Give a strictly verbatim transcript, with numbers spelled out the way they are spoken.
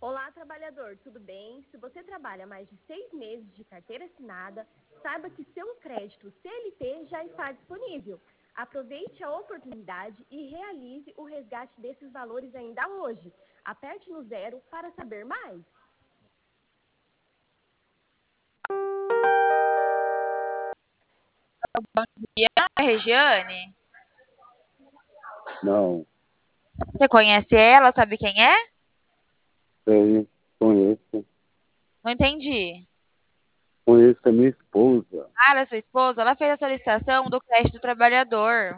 Olá, trabalhador, tudo bem? Se você trabalha mais de seis meses de carteira assinada, saiba que seu crédito C L T já está disponível. Aproveite a oportunidade e realize o resgate desses valores ainda hoje. Aperte no zero para saber mais. E a Regiane? Não, Você conhece ela? Sabe quem é? sei, conheço. Não entendi. Conheço a minha esposa. Ah, ela é sua esposa? Ela fez a solicitação do crédito do trabalhador.